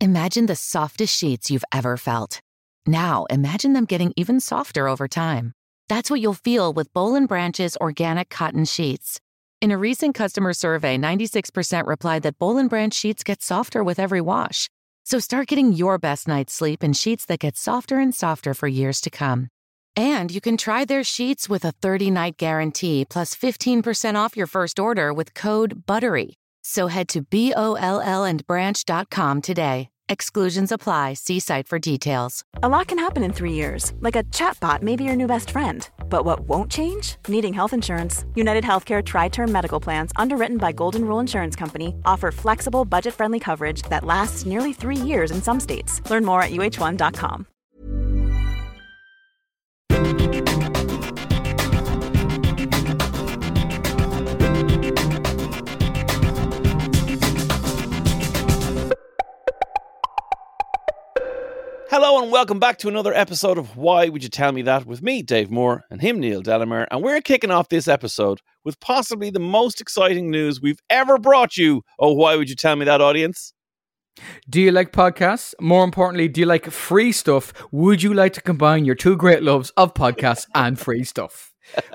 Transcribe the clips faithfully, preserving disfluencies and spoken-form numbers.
Imagine the softest sheets you've ever felt. Now, imagine them getting even softer over time. That's what you'll feel with Boll and Branch's organic cotton sheets. In a recent customer survey, ninety-six percent replied that Boll and Branch sheets get softer with every wash. So start getting your best night's sleep in sheets that get softer and softer for years to come. And you can try their sheets with a thirty-night guarantee plus fifteen percent off your first order with code BUTTERY. So head to B O L L and branch dot com today. Exclusions apply. See site for details. A lot can happen in three years, like a chatbot may be your new best friend. But what won't change? Needing health insurance. United Healthcare Tri-Term Medical Plans, underwritten by Golden Rule Insurance Company, offer flexible, budget-friendly coverage that lasts nearly three years in some states. Learn more at U H one dot com. Hello and welcome back to another episode of Why Would You Tell Me That with me, Dave Moore, and him, Neil Delamere. And we're kicking off this episode with possibly the most exciting news we've ever brought you. Oh, why would you tell me that, audience? Do you like podcasts? More importantly, do you like free stuff? Would you like to combine your two great loves of podcasts and free stuff?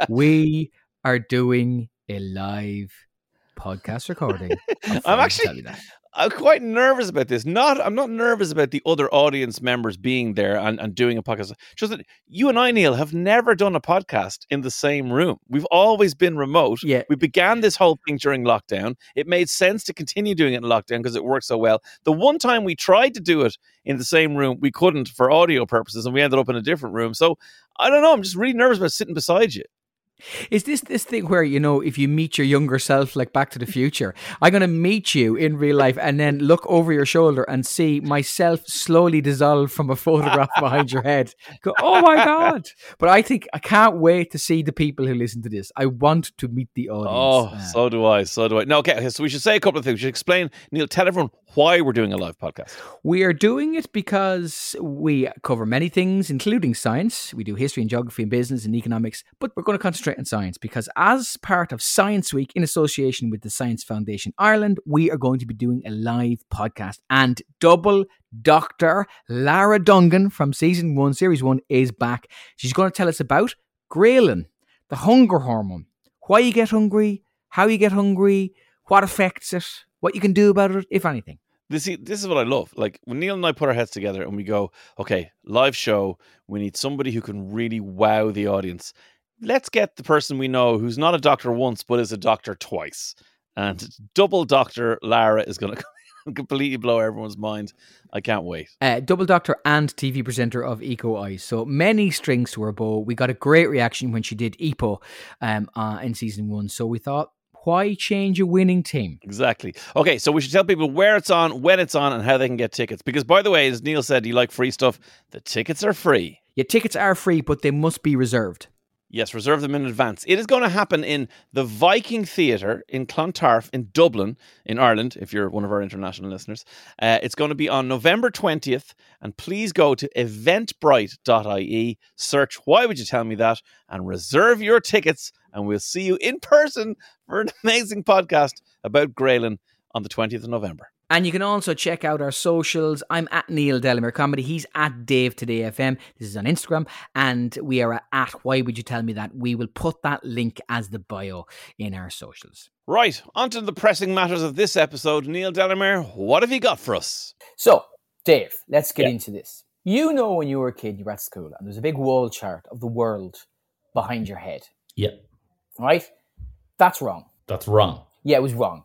We are doing a live podcast recording. I'm actually... I'm quite nervous about this. Not, I'm not nervous about the other audience members being there and, and doing a podcast. Just that you and I, Neil, have never done a podcast in the same room. We've always been remote. Yeah. We began this whole thing during lockdown. It made sense to continue doing it in lockdown because it worked so well. The one time we tried to do it in the same room, we couldn't for audio purposes, and we ended up in a different room. So I don't know. I'm just really nervous about sitting beside you. Is this this thing where, you know, if you meet your younger self, like Back to the Future, I'm going to meet you in real life and then look over your shoulder and see myself slowly dissolve from a photograph behind your head. Go, oh my God. But I think I can't wait to see the people who listen to this. I want to meet the audience. Oh, uh, so do I. So do I. No, okay. So we should say a couple of things. We should explain, Neil, tell everyone why we're doing a live podcast. We are doing it because we cover many things, including science. We do history and geography and business and economics, but we're going to concentrate on science because as part of Science Week in association with the Science Foundation Ireland, we are going to be doing a live podcast, and double Doctor Lara Dungan from season one, series one is back. She's going to tell us about ghrelin, the hunger hormone, why you get hungry, how you get hungry, what affects it, what you can do about it, if anything. This, this is what I love. Like when Neil and I put our heads together and we go, okay, live show, we need somebody who can really wow the audience. Let's get the person we know who's not a doctor once, but is a doctor twice. And double Doctor Lara is going to completely blow everyone's mind. I can't wait. Uh, double doctor and T V presenter of Eco Eyes. So many strings to her bow. We got a great reaction when she did E P O um, uh, in season one. So we thought, why change a winning team? Exactly. Okay, so we should tell people where it's on, when it's on, and how they can get tickets. Because, by the way, as Neil said, you like free stuff. The tickets are free. Yeah, tickets are free, but they must be reserved. Yes, reserve them in advance. It is going to happen in the Viking Theatre in Clontarf in Dublin, in Ireland, if you're one of our international listeners. Uh, it's going to be on November twentieth, and please go to eventbrite dot I E, search Why Would You Tell Me That, and reserve your tickets, and we'll see you in person for an amazing podcast about ghrelin on the twentieth of November. And you can also check out our socials. I'm at Neil Delamere Comedy. He's at Dave Today F M. This is on Instagram. And we are at Why Would You Tell Me That? We will put that link as the bio in our socials. Right, on to the pressing matters of this episode. Neil Delamere, what have you got for us? So, Dave, let's get yeah. into this. You know when you were a kid, you were at school, and there's a big wall chart of the world behind your head. Yeah. Right? That's wrong. That's wrong. Yeah, it was wrong.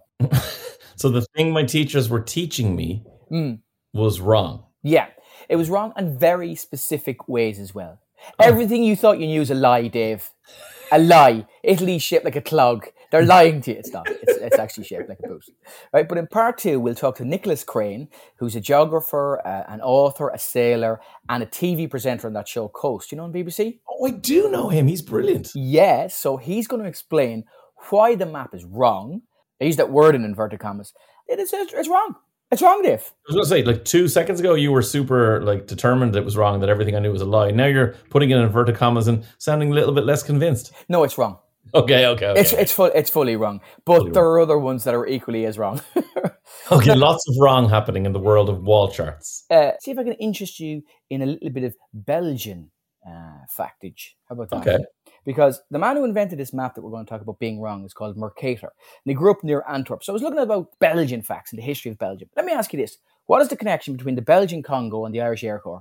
So the thing my teachers were teaching me mm. was wrong. Yeah, it was wrong in very specific ways as well. Oh. Everything you thought you knew is a lie, Dave. A lie. Italy's shaped like a clog. They're lying to you. It's not. It's, it's actually shaped like a boot. Right, but in part two, we'll talk to Nicholas Crane, who's a geographer, uh, an author, a sailor, and a T V presenter on that show Coast. You know on B B C? Oh, I do know him. He's brilliant. Yeah, so he's going to explain why the map is wrong. I use that word in inverted commas. It is, it's wrong. It's wrong, Dave. I was going to say, like two seconds ago, you were super like determined it was wrong, that everything I knew was a lie. Now you're putting it in inverted commas and sounding a little bit less convinced. No, it's wrong. Okay, okay, okay. It's it's full, it's fully wrong. But fully there wrong. are other ones that are equally as wrong. Okay, lots of wrong happening in the world of wall charts. Uh, see if I can interest you in a little bit of Belgian uh, factage. How about that? Okay. Because the man who invented this map that we're going to talk about being wrong is called Mercator. And he grew up near Antwerp. So I was looking at about Belgian facts and the history of Belgium. Let me ask you this. What is the connection between the Belgian Congo and the Irish Air Corps?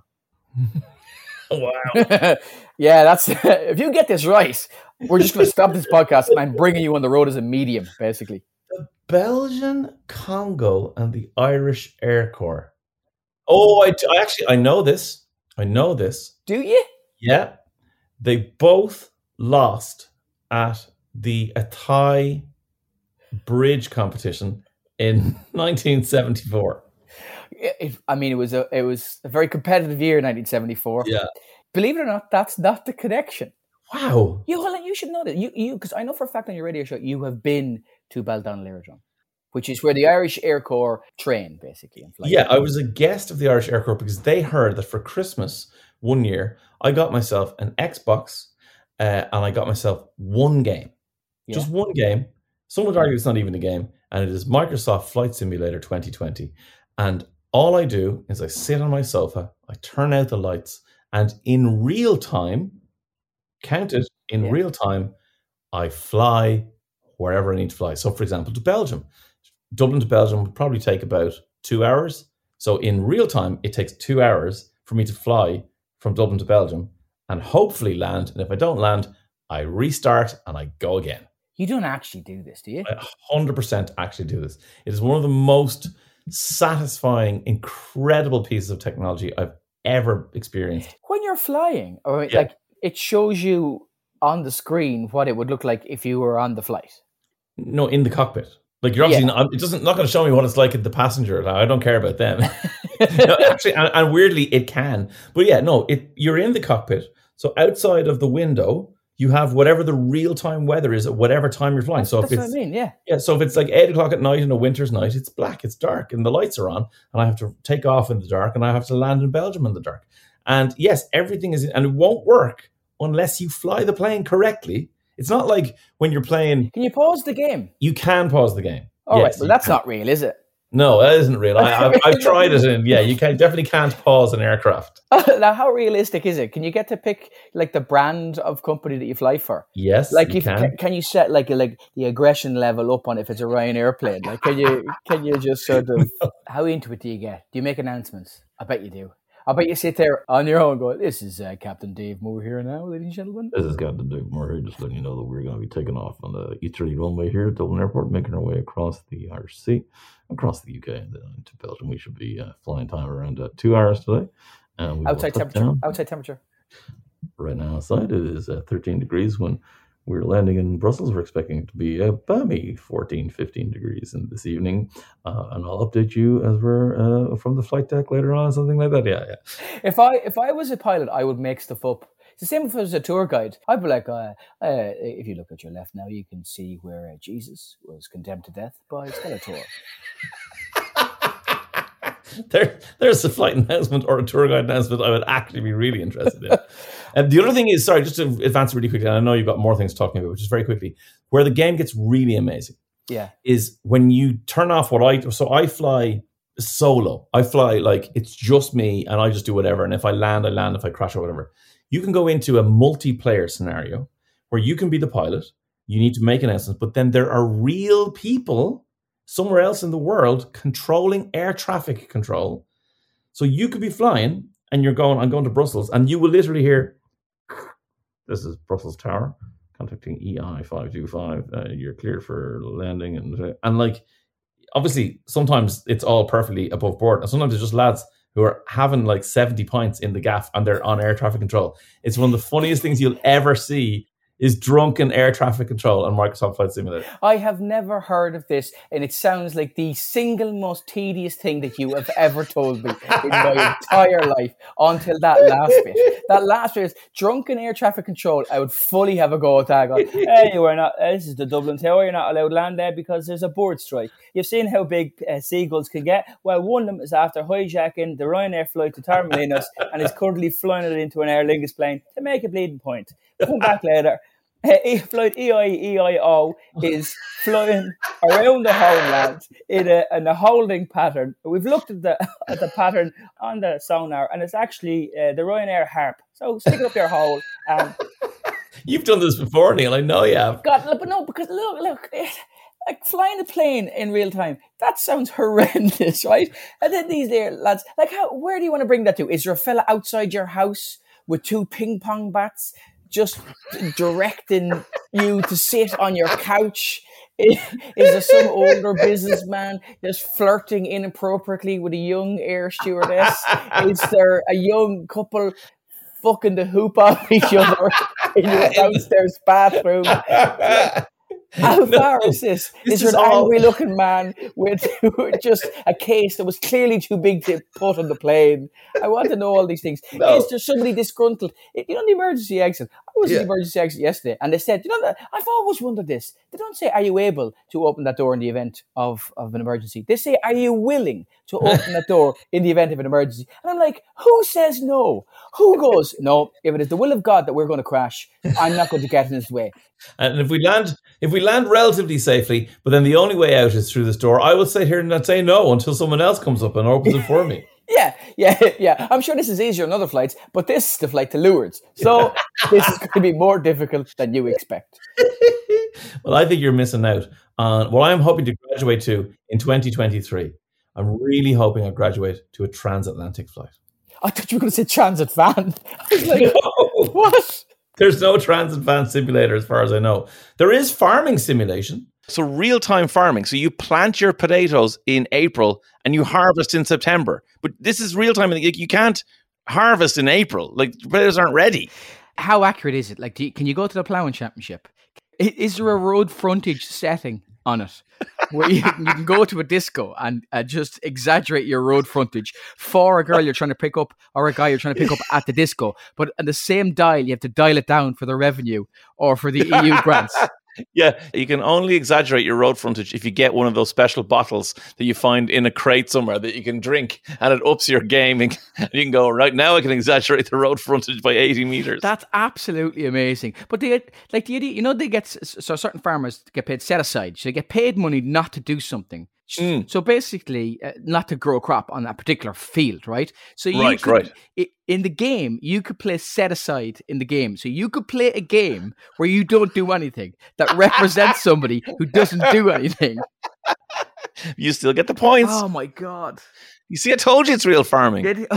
Wow. Yeah, that's if you get this right, we're just going to stop this podcast and I'm bringing you on the road as a medium, basically. The Belgian Congo and the Irish Air Corps. Oh, I, I actually, I know this. I know this. Do you? Yeah. They both lost at the Athy Bridge competition in nineteen seventy-four. It, I mean, it was a it was a very competitive year, nineteen seventy-four. Yeah. Believe it or not, that's not the connection. Wow. You, hold on, you should know that. You, you, because I know for a fact on your radio show you have been to Baldonnel Aerodrome, which is where the Irish Air Corps train, basically. And fly. Yeah, I was a guest of the Irish Air Corps because they heard that for Christmas one year, I got myself an Xbox uh, and I got myself one game. Yeah. Just one game. Some would argue it's not even a game, and it is Microsoft Flight Simulator twenty twenty. And all I do is I sit on my sofa, I turn out the lights, and in real time, count it, in Yeah. real time, I fly wherever I need to fly. So, for example, to Belgium. Dublin to Belgium would probably take about two hours. So in real time, it takes two hours for me to fly from Dublin to Belgium and hopefully land. And if I don't land, I restart and I go again. You don't actually do this, do you? I one hundred percent actually do this. It is one of the most satisfying, incredible pieces of technology I've ever experienced. When you're flying, or Yeah. like it shows you on the screen what it would look like if you were on the flight. No, in the cockpit. Like you're obviously Yeah. not, it doesn't not going to show me what it's like at the passenger. I don't care about them. No, actually, and, and weirdly, it can. But yeah, no, it you're in the cockpit. So outside of the window, you have whatever the real time weather is at whatever time you're flying. So That's if what I it's mean, yeah. yeah, so if it's like eight o'clock at night in a winter's night, it's black, it's dark, and the lights are on, and I have to take off in the dark, and I have to land in Belgium in the dark. And yes, everything is, and it won't work unless you fly the plane correctly. It's not like when you're playing, Can you pause the game? you can pause the game. All right, Yes, well, you that's can. not real, is it? No, that isn't real. I, I've, I've tried it, and yeah, you can definitely can't pause an aircraft. Now, how realistic is it? Can you get to pick like the brand of company that you fly for? Yes, Like, you if can. can. can you set like a, like the aggression level up on if it's a Ryanair plane? Like, can you can you just sort of how into it do you get? Do you make announcements? I bet you do. I bet you sit there on your own going, "This is uh, Captain Dave Moore here now, ladies and gentlemen." This is Captain Dave Murray, just letting you know that we're going to be taking off on the E thirty runway here at Dublin Airport, making our way across the Irish Sea, across the U K, and then into Belgium. We should be uh, flying time around uh, two hours today. And we will Outside touch temperature. down. Outside temperature. Right now outside it is uh, thirteen degrees. When we're landing in Brussels, we're expecting it to be uh, balmy fourteen, fifteen degrees in this evening. Uh, and I'll update you as we're uh, from the flight deck later on, something like that. Yeah, yeah. If I if I was a pilot, I would make stuff up. It's the same if I was a tour guide. I'd be like, uh, uh, if you look at your left now, you can see where uh, Jesus was condemned to death by Skeletor. There, there's a flight announcement or a tour guide announcement I would actually be really interested in. And the other thing is, sorry, just to advance really quickly, and I know you've got more things to talk about, which is very quickly, where the game gets really amazing Yeah. is when you turn off what I, so I fly solo. I fly like it's just me and I just do whatever. And if I land, I land. If I crash or whatever. You can go into a multiplayer scenario where you can be the pilot. You need to make announcements, but then there are real people somewhere else in the world controlling air traffic control. So you could be flying and you're going, I'm going to Brussels, and you will literally hear, this is Brussels Tower, contacting E I five two five, uh, you're cleared for landing. And, and like, obviously, sometimes it's all perfectly above board. And sometimes it's just lads who are having like seventy pints in the gaff and they're on air traffic control. It's one of the funniest things you'll ever see is drunken air traffic control on Microsoft Flight Simulator. I have never heard of this, and it sounds like the single most tedious thing that you have ever told me in my entire life until that last bit. That last bit is drunken air traffic control. I would fully have a go at that. Going, hey, you are not, uh, this is the Dublin Tower, you're not allowed to land there because there's a bird strike. You've seen how big uh, seagulls can get. Well, one of them is after hijacking the Ryanair flight to Torremolinos and is currently flying it into an Aer Lingus plane to make a bleeding point. Come back later. Uh, flight E I E I O is flying around the homeland in a, in a holding pattern. We've looked at the at the pattern on the sonar, and it's actually uh, the Ryanair Harp. So stick it up your hole. And You've done this before, Neil. I know you have. God, but no, because look, look, like flying a plane in real time, that sounds horrendous, right? And then these there lads, like, how? Where do you want to bring that to? Is there a fella outside your house with two ping pong bats, just directing you to sit on your couch? Is there some older businessman just flirting inappropriately with a young air stewardess? Is there a young couple fucking the hoop off each other in your downstairs bathroom? Like, how far no, is this? Is there an all... angry-looking man with just a case that was clearly too big to put on the plane? I want to know all these things. No. Is there somebody disgruntled? You know, the emergency exit. I was yeah. in the emergency exit yesterday, and they said, you know, that I've always wondered this. They don't say, are you able to open that door in the event of, of an emergency? They say, are you willing to open that door in the event of an emergency? And I'm like, who says no? Who goes, no, if it is the will of God that we're going to crash, I'm not going to get in his way. And if we land, if we land relatively safely, but then the only way out is through this door, I will sit here and not say no until someone else comes up and opens it for me. Yeah, yeah, yeah. I'm sure this is easier on other flights, but this is the flight to Lourdes. So this is going to be more difficult than you expect. Well, I think you're missing out on what I'm hoping to graduate to in twenty twenty-three. I'm really hoping I graduate to a transatlantic flight. I thought you were going to say transit van. I was like, no. What? There's no transit van simulator as far as I know. There is farming simulation. So real-time farming. So you plant your potatoes in April and you harvest in September. But this is real-time. You can't harvest in April. Like, the potatoes aren't ready. How accurate is it? Like, do you, can you go to the ploughing championship? Is there a road frontage setting on it where you, you can go to a disco and uh, just exaggerate your road frontage for a girl you're trying to pick up or a guy you're trying to pick up at the disco, but at the same dial you have to dial it down for the revenue or for the E U grants? Yeah, you can only exaggerate your road frontage if you get one of those special bottles that you find in a crate somewhere that you can drink, and it ups your game. And you can go, right now I can exaggerate the road frontage by eighty meters. That's absolutely amazing. But they like the idea, you know, they get so certain farmers get paid set aside, so they get paid money not to do something. Mm. So basically, uh, not to grow a crop on that particular field, right? So you right, could, right. I, in the game, you could play set aside in the game. So you could play a game where you don't do anything that represents somebody who doesn't do anything. You still get the points. Oh my God. You see, I told you it's real farming. If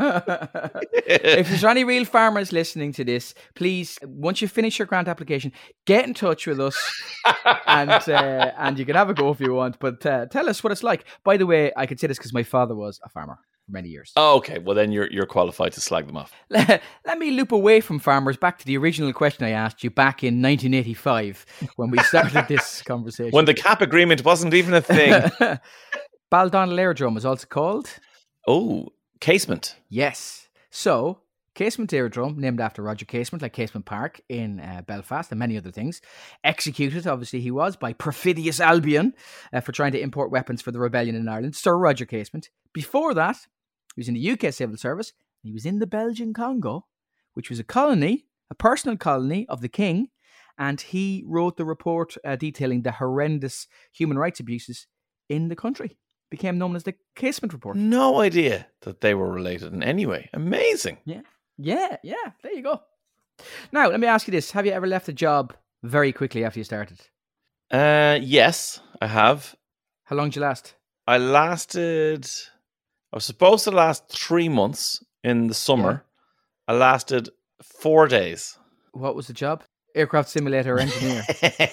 there's any real farmers listening to this, please, once you finish your grant application, get in touch with us and uh, and you can have a go if you want. But uh, tell us what it's like. By the way, I can say this because my father was a farmer for many years. Oh, okay. Well, then you're you're qualified to slag them off. Let me loop away from farmers back to the original question I asked you back in nineteen eighty-five when we started this conversation. When the cap agreement wasn't even a thing. Baldonnel Aerodrome is also called? Oh, Casement. Yes. So, Casement Aerodrome, named after Roger Casement, like Casement Park in uh, Belfast and many other things. Executed, obviously he was, by perfidious Albion uh, for trying to import weapons for the rebellion in Ireland. Sir Roger Casement. Before that, he was in the U K Civil Service. He was in the Belgian Congo, which was a colony, a personal colony of the king. And he wrote the report uh, detailing the horrendous human rights abuses in the country. Became known as the Casement Report. No idea that they were related in any way. Amazing. Yeah. Yeah, yeah. There you go. Now, let me ask you this. Have you ever left a job very quickly after you started? Uh, yes, I have. How long did you last? I lasted... I was supposed to last three months in the summer. Yeah. I lasted four days. What was the job? Aircraft simulator engineer?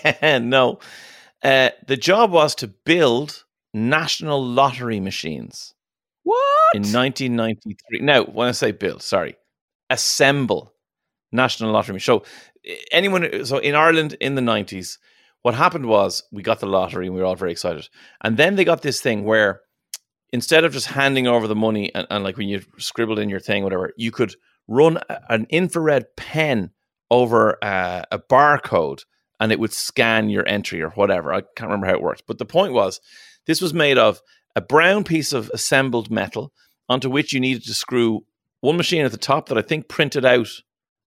No. Uh, the job was to build national lottery machines. What? In nineteen ninety-three. Now, when I say build, sorry, assemble national lottery machines. So, anyone, so in Ireland in the nineties, what happened was we got the lottery and we were all very excited. And then they got this thing where instead of just handing over the money and, and like when you scribbled in your thing, whatever, you could run a, an infrared pen over uh, a barcode and it would scan your entry or whatever. I can't remember how it worked. But the point was, this was made of a brown piece of assembled metal onto which you needed to screw one machine at the top that I think printed out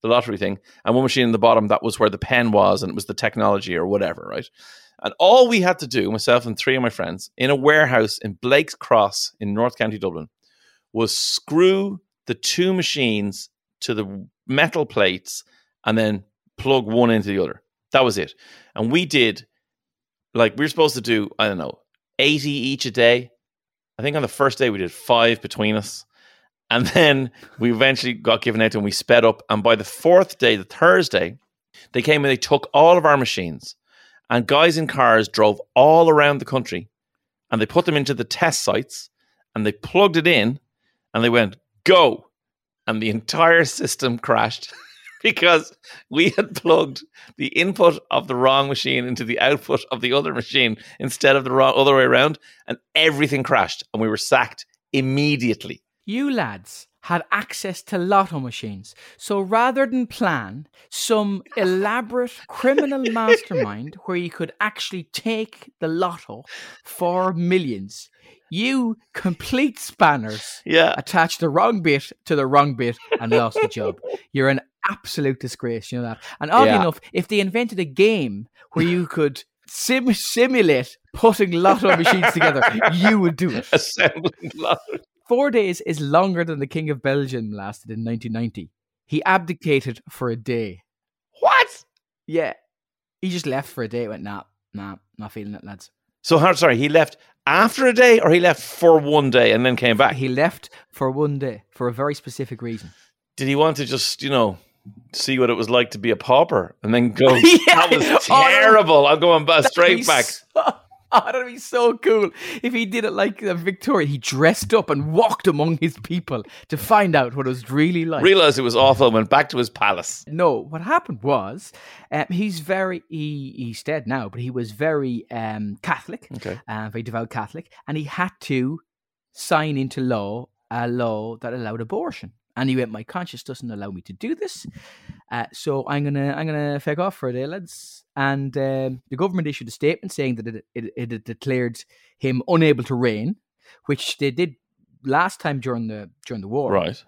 the lottery thing, and one machine in the bottom that was where the pen was, and it was the technology or whatever, right? And all we had to do, myself and three of my friends, in a warehouse in Blake's Cross in North County Dublin, was screw the two machines to the metal plates and then plug one into the other. That was it. And we did, like, we were supposed to do, I don't know, eighty each a day. I think on the first day we did five between us. And then we eventually got given out and we sped up. And by the fourth day, the Thursday, they came and they took all of our machines. And guys in cars drove all around the country and they put them into the test sites and they plugged it in and they went, go. And the entire system crashed because we had plugged the input of the wrong machine into the output of the other machine instead of the wrong, other way around. And everything crashed and we were sacked immediately. You lads had access to lotto machines. So rather than plan some elaborate criminal mastermind where you could actually take the lotto for millions, you complete spanners Yeah. attached the wrong bit to the wrong bit and lost the job. You're an absolute disgrace, you know that. And oddly Yeah. enough, if they invented a game where you could sim- simulate putting lotto machines together, you would do it. Assembling lottery. Four days is longer than the King of Belgium lasted in nineteen ninety. He abdicated for a day. What? Yeah. He just left for a day. Went, nah, nah, not feeling it, lads. So, how, sorry, he left after a day or he left for one day and then came back? He left for one day for a very specific reason. Did he want to just, you know, see what it was like to be a pauper and then go, Yeah. that was Oh, no. terrible. I'm going back That'd straight be back. So, oh, that'd be so cool if he did it like uh, Victoria. He dressed up and walked among his people to find out what it was really like. Realised it was awful and went back to his palace. No, what happened was um, he's very, he, he's dead now, but he was very um, Catholic, Okay. uh, very devout Catholic, and he had to sign into law a law that allowed abortion. And he went, my conscience doesn't allow me to do this, uh, so I'm gonna I'm gonna fake off for a day, lads. And um, the government issued a statement saying that it, it, it had declared him unable to reign, which they did last time during the during the war. Right.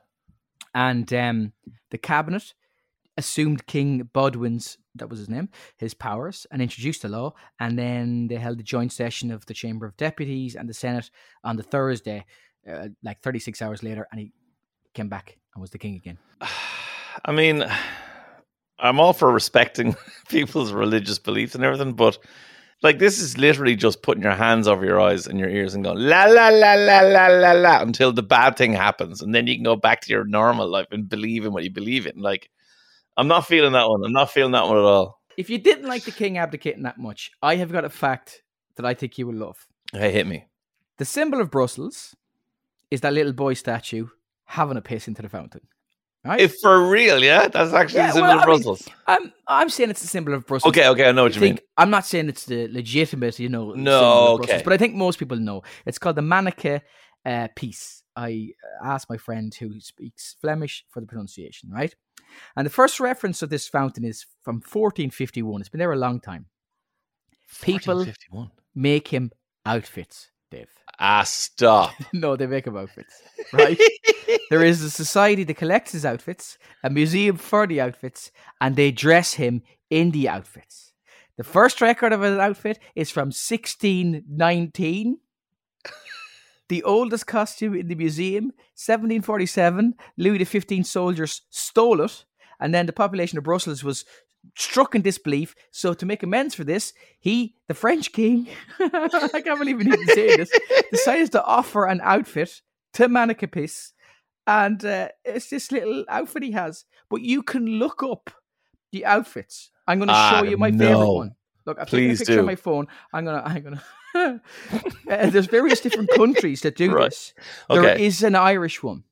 And um, the cabinet assumed King Bodwin's, that was his name, his powers, and introduced the law. And then they held a joint session of the Chamber of Deputies and the Senate on the Thursday, uh, like thirty-six hours later, and he came back and was the king again. I mean, I'm all for respecting people's religious beliefs and everything, but like this is literally just putting your hands over your eyes and your ears and going la la la la la la la until the bad thing happens, and then you can go back to your normal life and believe in what you believe in. Like, I'm not feeling that one. I'm not feeling that one at all. If you didn't like the king abdicating that much, I have got a fact that I think you will love. Hey, hit me. The symbol of Brussels is that little boy statue having a piss into the fountain. Right? If for real, yeah, that's actually Yeah, the symbol well, of I mean, Brussels. I'm I'm saying it's a symbol of Brussels. Okay, okay, I know what I you think, mean. I'm not saying it's the legitimate, you know, No, symbol of Brussels, okay. but I think most people know. It's called the Manneke uh, piece. I asked my friend who speaks Flemish for the pronunciation, right? And the first reference of this fountain is from fourteen fifty-one. It's been there a long time. People fourteen fifty-one. make him outfits, Dave. Ah, stop. No, they make him outfits, right? There is a society that collects his outfits, a museum for the outfits, and they dress him in the outfits. The first record of an outfit is from sixteen nineteen. The oldest costume in the museum, seventeen forty-seven. Louis the fifteenth soldiers stole it, and then the population of Brussels was struck in disbelief. So to make amends for this, he, the French king, I can't believe I'm even saying this, decided to offer an outfit to Manneke Piss, and uh, it's this little outfit he has. But you can look up the outfits. I'm going to Ah, show you my no. favorite one. Look, I've taken a Please picture do. on my phone. I'm gonna, I'm gonna. uh, there's various different countries that do Right. this. There Okay. is an Irish one.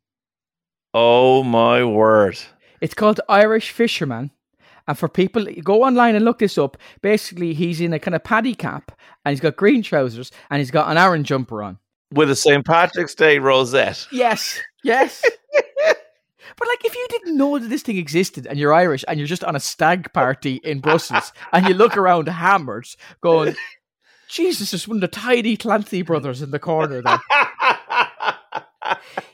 Oh my word. It's called Irish Fisherman. And for people, go online and look this up. Basically, he's in a kind of paddy cap, and he's got green trousers, and he's got an Aaron jumper on. With a Saint Patrick's Day rosette. Yes, yes. But like, if you didn't know that this thing existed, and you're Irish, and you're just on a stag party in Brussels, and you look around hammered, going, Jesus, there's one of the tidy Clancy brothers in the corner there.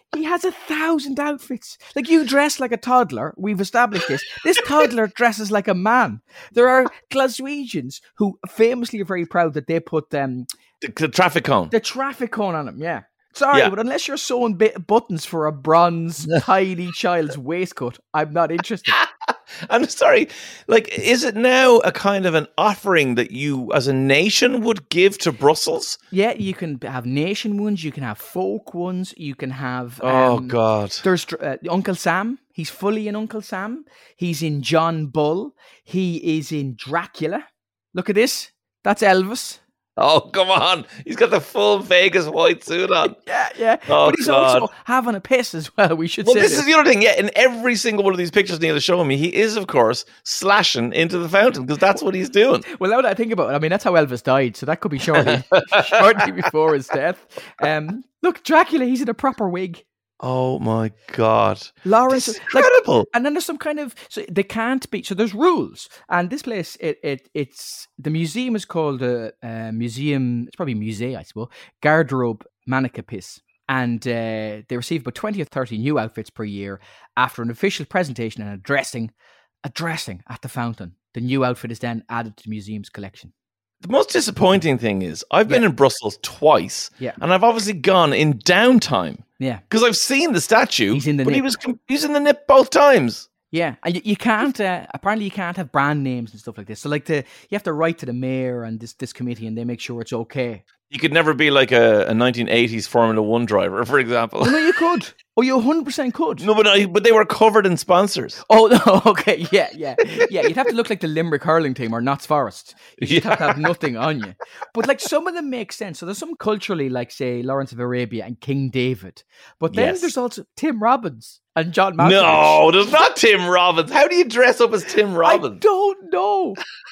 He has a thousand outfits. Like, you dress like a toddler. We've established this. This toddler dresses like a man. There are Glaswegians who famously are very proud that they put um, The, the traffic cone. the traffic cone on them. Yeah. Sorry, Yeah. but unless you're sewing bit buttons for a bronze tiny child's waistcoat, I'm not interested. I'm sorry. Like, is it now a kind of an offering that you, as a nation, would give to Brussels? Yeah, you can have nation ones. You can have folk ones. You can have. Oh um, God. There's uh, Uncle Sam. He's fully in Uncle Sam. He's in John Bull. He is in Dracula. Look at this. That's Elvis. Oh, come on. He's got the full Vegas white suit on. Yeah, yeah. Oh, but he's God. also having a piss as well. We should Well, say this this. is the other thing. Yeah, in every single one of these pictures Neil is showing me, he is, of course, slashing into the fountain because that's what he's doing. Well, now that I think about it, I mean, that's how Elvis died, so that could be shortly, shortly before his death. Um, look, Dracula, he's in a proper wig. Oh, my God. Lawrence, This is like- incredible. and then there's some kind of so they can't be. So there's rules, and this place, it it it's the museum is called a, uh museum. It's probably musée, I suppose. Garderobe Manicapis, and uh, they receive about twenty or thirty new outfits per year after an official presentation and a dressing, a dressing at the fountain. The new outfit is then added to the museum's collection. The most disappointing thing is I've been Yeah. in Brussels twice, Yeah. and I've obviously gone in downtime Yeah. because I've seen the statue. He's in the but he nip. was com- he's in the nip both times. Yeah, and you, you can't. Uh, apparently, you can't have brand names and stuff like this. So, like, the you have to write to the mayor and this this committee, and they make sure it's okay. You could never be like a, a nineteen eighties Formula One driver, for example. Oh no, you could. Oh, you one hundred percent could. No, but I, but they were covered in sponsors. Oh no, okay, yeah, yeah, yeah. You'd have to look like the Limerick hurling team or Notts Forest. You just have to have nothing on you. But like some of them make sense. So there's some culturally, like say Lawrence of Arabia and King David. But then Yes. there's also Tim Robbins and John Malkovich. No, there's not Tim Robbins. How do you dress up as Tim I Robbins? don't know.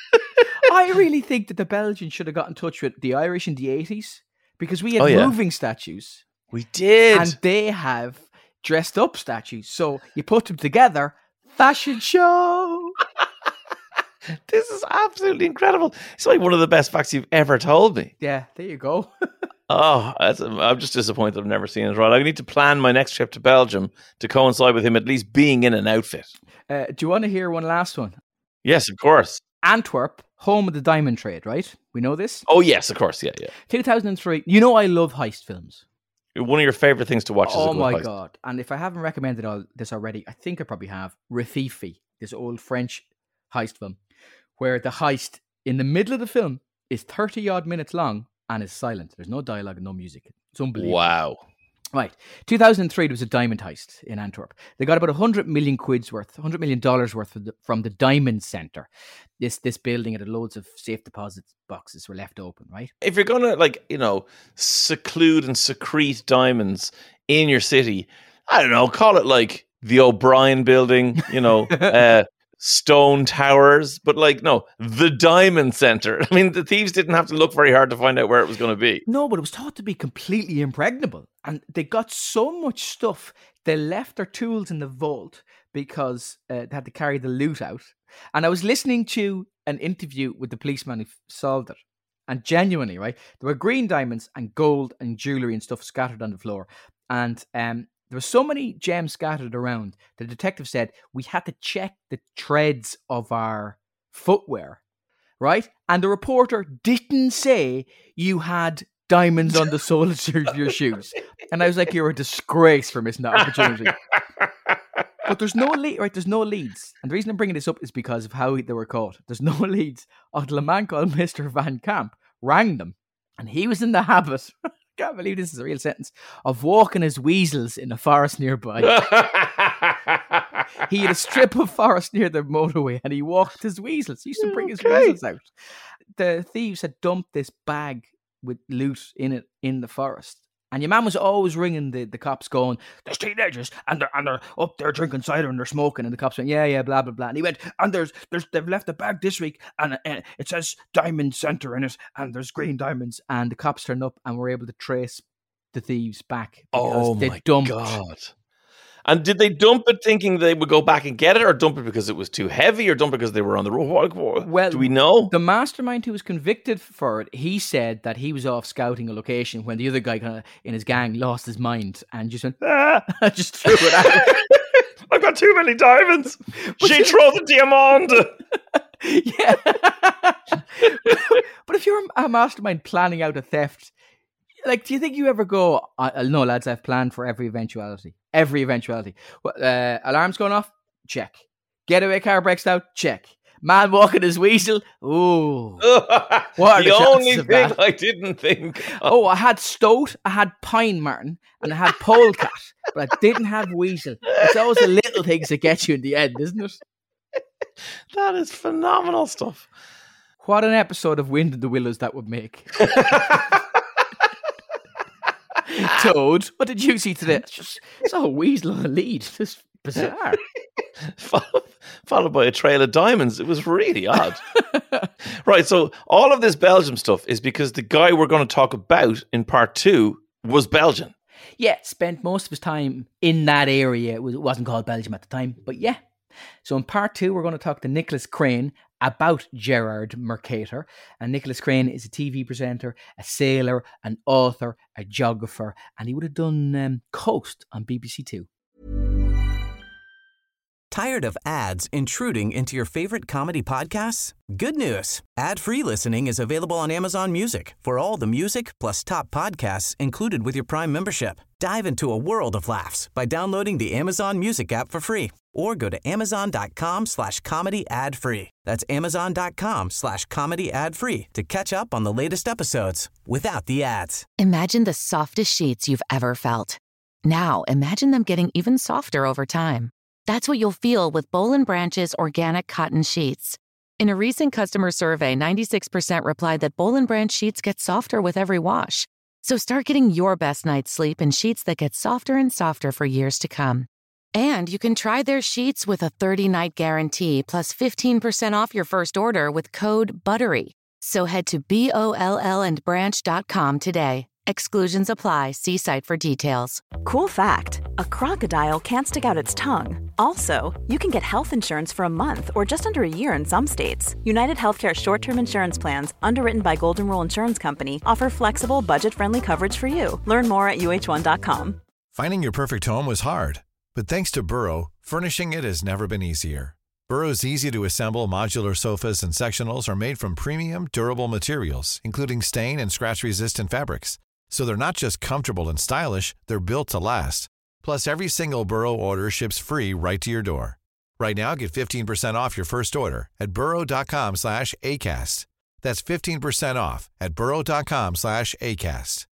I really think that the Belgians should have got in touch with the Irish in the eighties because we had Oh, yeah. moving statues We did. and they have dressed up statues. So you put them together, fashion show. This is absolutely incredible. It's like one of the best facts you've ever told me. Yeah, there you go. Oh, that's, I'm just disappointed I've never seen it. Right, I need to plan my next trip to Belgium to coincide with him at least being in an outfit. Uh, do you want to hear one last one? Yes, of course. Antwerp, home of the diamond trade, right? We know this. Oh, yes, of course. Yeah, yeah. two thousand three. You know I love heist films. One of your favorite things to watch is a Oh good my heist. god! And if I haven't recommended all this already, I think I probably have. Rafifi, this old French heist film, where the heist in the middle of the film is thirty odd minutes long and is silent. There's no dialogue and no music. It's unbelievable. Wow. Right. two thousand three, there was a diamond heist in Antwerp. They got about one hundred million quid's worth, one hundred million dollars worth from the, from the Diamond Center. This this building had loads of safe deposit boxes were left open, right? If you're going to, like, you know, seclude and secrete diamonds in your city, I don't know, call it like the O'Brien building, you know, uh, stone towers, but like, no, the Diamond Center. I mean, the thieves didn't have to look very hard to find out where it was going to be. No, but it was thought to be completely impregnable. And they got so much stuff, they left their tools in the vault because uh, they had to carry the loot out. And I was listening to an interview with the policeman who solved it. And genuinely, right, there were green diamonds and gold and jewellery and stuff scattered on the floor. And um, there were so many gems scattered around, the detective said we had to check the treads of our footwear, right? And the reporter didn't say you had diamonds on the soles of your shoes. And I was like, you're a disgrace for missing that opportunity. But there's no lead, right? There's no leads. And the reason I'm bringing this up is because of how they were caught. There's no leads until a man called Mister Van Camp rang them. And he was in the habit, I can't believe this is a real sentence, of walking his weasels in a forest nearby. He had a strip of forest near the motorway and he walked his weasels. He used to bring his Okay. weasels out. The thieves had dumped this bag with loot in it in the forest. And your man was always ringing the, the cops going, there's teenagers and they're, and they're up there drinking cider and they're smoking. And the cops went, yeah, yeah, blah, blah, blah. And he went, and there's, there's they've left the bag this week and uh, it says Diamond Center in it and there's green diamonds. And the cops turned up and were able to trace the thieves back because Oh they my dumped God. And did they dump it thinking they would go back and get it, or dump it because it was too heavy, or dump it because they were on the road? What, what, Well, do we know? The mastermind who was convicted for it, he said that he was off scouting a location when the other guy kind of in his gang lost his mind and just went, ah, just threw it out. I've got too many diamonds. She threw the diamond. Yeah. But if you're a mastermind planning out a theft, like, do you think you ever go, uh, no, lads, I've planned for every eventuality. Every eventuality. Uh, alarm's going off? Check. Getaway car breaks out? Check. Man walking his weasel? Ooh. What are the, the only chances of thing that? I didn't think of. Oh, I had stoat, I had pine marten, and I had polecat, but I didn't have weasel. It's always the little things that get you in the end, isn't it? That is phenomenal stuff. What an episode of Wind in the Willows that would make. Toad, what did you see today? It's just it's a weasel on a lead. It's bizarre. Followed, followed by a trail of diamonds. It was really odd. Right, so all of this Belgium stuff is because the guy we're going to talk about in part two was Belgian. Yeah, spent most of his time in that area. It, was, it wasn't called Belgium at the time, but yeah. So in part two, we're going to talk to Nicholas Crane about Gerard Mercator. And Nicholas Crane is a T V presenter, a sailor, an author, a geographer, and he would have done um, Coast on B B C Two. Tired of ads intruding into your favorite comedy podcasts? Good news. Ad-free listening is available on Amazon Music for all the music plus top podcasts included with your Prime membership. Dive into a world of laughs by downloading the Amazon Music app for free or go to amazon.com slash comedy ad free. That's amazon.com slash comedy ad free to catch up on the latest episodes without the ads. Imagine the softest sheets you've ever felt. Now imagine them getting even softer over time. That's what you'll feel with Boll and Branch's organic cotton sheets. In a recent customer survey, ninety-six percent replied that Boll and Branch sheets get softer with every wash. So start getting your best night's sleep in sheets that get softer and softer for years to come. And you can try their sheets with a thirty-night guarantee plus fifteen percent off your first order with code BUTTERY. So head to B O L L and branch dot com today. Exclusions apply. See site for details. Cool fact, a crocodile can't stick out its tongue. Also, you can get health insurance for a month or just under a year in some states. United Healthcare short-term insurance plans, underwritten by Golden Rule Insurance Company, offer flexible, budget-friendly coverage for you. Learn more at U H one dot com. Finding your perfect home was hard, but thanks to Burrow, furnishing it has never been easier. Burrow's easy-to-assemble modular sofas and sectionals are made from premium, durable materials, including stain and scratch-resistant fabrics. So they're not just comfortable and stylish, they're built to last. Plus, every single Burrow order ships free right to your door. Right now, get fifteen percent off your first order at burrow.com slash ACAST. That's fifteen percent off at burrow.com slash ACAST.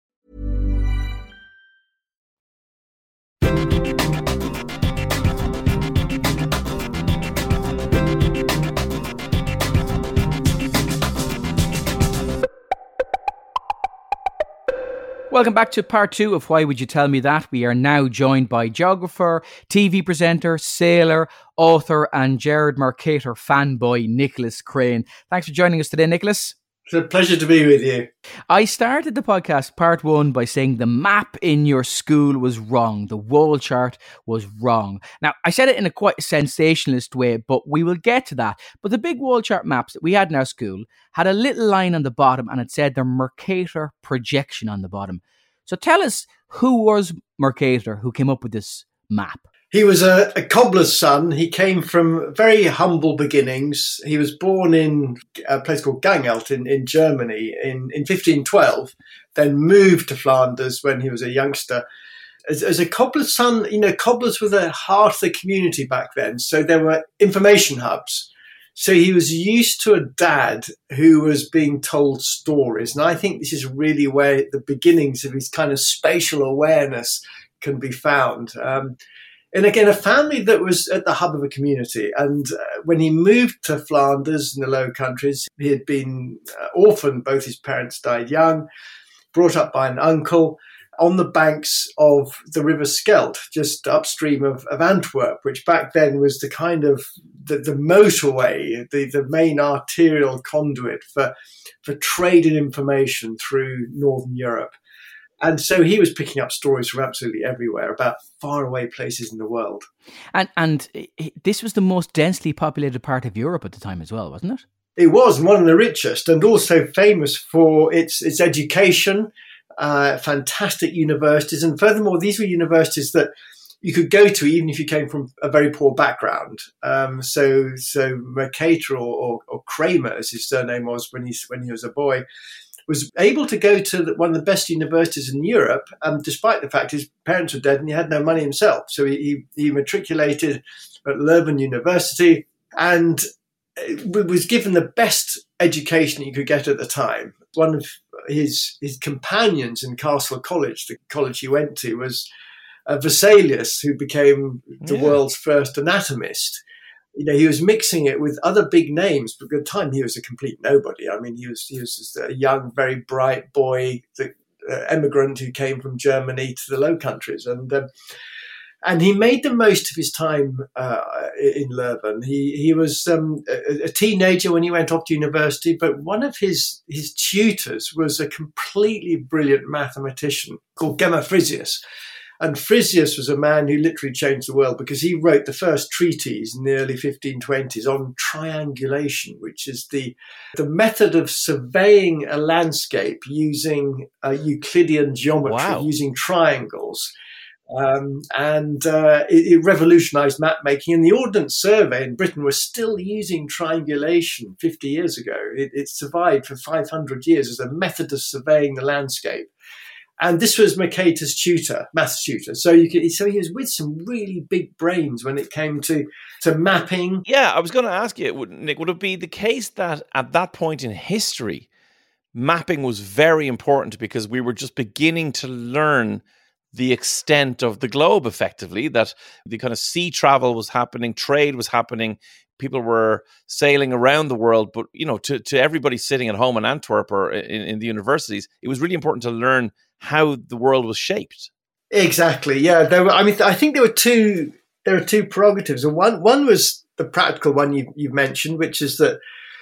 Welcome back to part two of Why Would You Tell Me That? We are now joined by geographer, T V presenter, sailor, author, and Gerard Mercator fanboy, Nicholas Crane. Thanks for joining us today, Nicholas. It's a pleasure to be with you. I started the podcast, part one, by saying the map in your school was wrong. The wall chart was wrong. Now, I said it in a quite sensationalist way, but we will get to that. But the big wall chart maps that we had in our school had a little line on the bottom and it said the Mercator projection on the bottom. So tell us, who was Mercator who came up with this map? He was a, a cobbler's son. He came from very humble beginnings. He was born in a place called Gangelt in, in Germany in, in fifteen twelve, then moved to Flanders when he was a youngster. As, as a cobbler's son, you know, cobblers were the heart of the community back then. So there were information hubs. So he was used to a dad who was being told stories. And I think this is really where the beginnings of his kind of spatial awareness can be found. Um, And again, a family that was at the hub of a community. And uh, when he moved to Flanders in the Low Countries, he had been uh, orphaned. Both his parents died young, brought up by an uncle on the banks of the River Scheldt, just upstream of, of Antwerp, which back then was the kind of the, the motorway, the, the main arterial conduit for, for trade and information through Northern Europe. And so he was picking up stories from absolutely everywhere about faraway places in the world. And and this was the most densely populated part of Europe at the time as well, wasn't it? It was one of the richest, and also famous for its its education, uh, fantastic universities. And furthermore, these were universities that you could go to even if you came from a very poor background. Um, so so Mercator, or, or, or Kramer, as his surname was when he, when he was a boy, was able to go to the, one of the best universities in Europe, um, despite the fact his parents were dead and he had no money himself. So he, he, he matriculated at Leuven University and was given the best education he could get at the time. One of his his companions in Castle College, the college he went to, was uh, Vesalius, who became the yeah. world's first anatomist. You know, he was mixing it with other big names, but at the time he was a complete nobody. I mean, he was he was just a young, very bright boy, the uh, emigrant who came from Germany to the Low Countries, and um, and he made the most of his time uh, in Leuven. He he was um, a, a teenager when he went off to university, but one of his his tutors was a completely brilliant mathematician called Gemma Frisius. And Frisius was a man who literally changed the world because he wrote the first treatise in the early fifteen twenties on triangulation, which is the the method of surveying a landscape using uh, Euclidean geometry, wow. using triangles. Um, and uh, it, it revolutionized map making. And the Ordnance Survey in Britain was still using triangulation fifty years ago. It, it survived for five hundred years as a method of surveying the landscape. And this was Mercator's tutor, maths tutor. So you could, so he was with some really big brains when it came to, to mapping. Yeah, I was going to ask you, Nick, would it be the case that at that point in history, mapping was very important because we were just beginning to learn the extent of the globe effectively, that the kind of sea travel was happening, trade was happening, people were sailing around the world, but, you know, to, to everybody sitting at home in Antwerp or in, in the universities, it was really important to learn how the world was shaped. Exactly. Yeah. There were, I mean, I think there were two, there were two prerogatives. And one, one was the practical one you, you've mentioned, which is that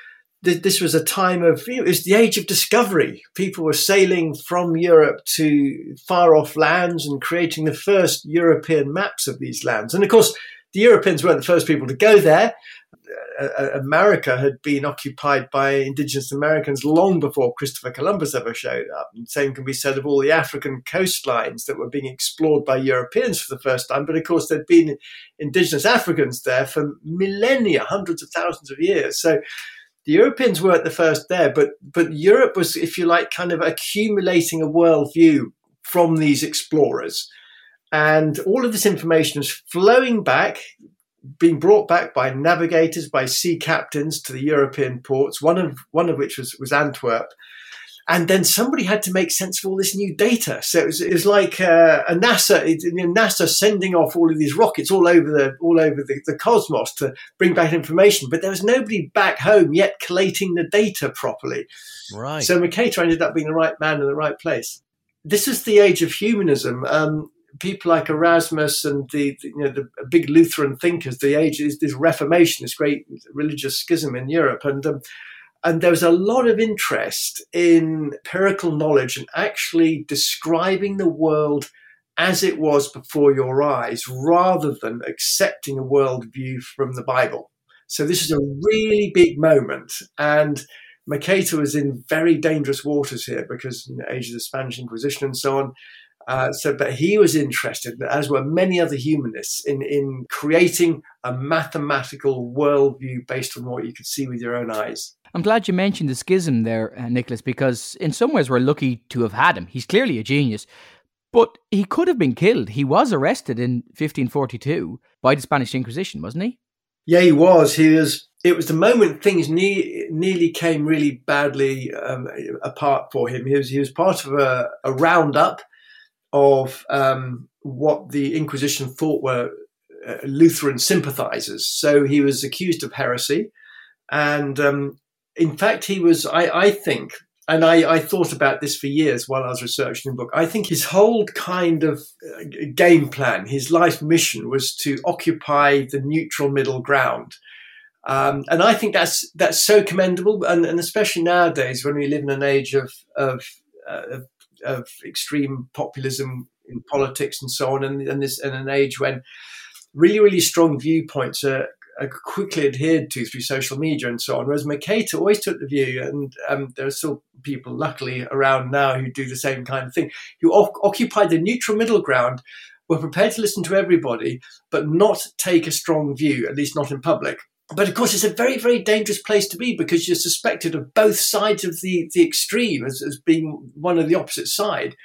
th- this was a time of, you know, it was the age of discovery. People were sailing from Europe to far off lands and creating the first European maps of these lands. And of course, the Europeans weren't the first people to go there. Uh, America had been occupied by indigenous Americans long before Christopher Columbus ever showed up. And the same can be said of all the African coastlines that were being explored by Europeans for the first time. But of course, there'd been indigenous Africans there for millennia, hundreds of thousands of years. So the Europeans weren't the first there, but but Europe was, if you like, kind of accumulating a worldview from these explorers. And all of this information was flowing back, being brought back by navigators, by sea captains to the European ports, one of one of which was, was Antwerp. And then somebody had to make sense of all this new data. So it was, it was like uh, a NASA, it, you know, NASA sending off all of these rockets all over the all over the, the cosmos to bring back information. But there was nobody back home yet collating the data properly. Right. So Mercator ended up being the right man in the right place. This is the age of humanism. Um, people like Erasmus and the, the you know the big Lutheran thinkers, the age is this Reformation, this great religious schism in Europe, and um, and there was a lot of interest in empirical knowledge and actually describing the world as it was before your eyes, rather than accepting a worldview from the Bible. So this is a really big moment, and Mercator was in very dangerous waters here because in the age of the Spanish Inquisition and so on. Uh, so, but he was interested, as were many other humanists, in, in creating a mathematical worldview based on what you could see with your own eyes. I'm glad you mentioned the schism there, uh, Nicholas, because in some ways we're lucky to have had him. He's clearly a genius, but he could have been killed. He was arrested in fifteen forty-two by the Spanish Inquisition, wasn't he? Yeah, he was. He was. It was the moment things ne- nearly came really badly um, apart for him. He was. He was part of a, a roundup of um, what the Inquisition thought were uh, Lutheran sympathizers. So he was accused of heresy. And um, in fact, he was, I, I think, and I, I thought about this for years while I was researching the book, I think his whole kind of uh, game plan, his life mission was to occupy the neutral middle ground. Um, and I think that's that's so commendable, and, and especially nowadays when we live in an age of, of, uh, of of extreme populism in politics and so on, and, and this in an age when really, really strong viewpoints are, are quickly adhered to through social media and so on. Whereas Mercator always took the view, and um, there are still people luckily around now who do the same kind of thing, who o- occupied the neutral middle ground, were prepared to listen to everybody, but not take a strong view, at least not in public. But of course, it's a very, very dangerous place to be because you're suspected of both sides of the, the extreme as, as being one of the opposite side.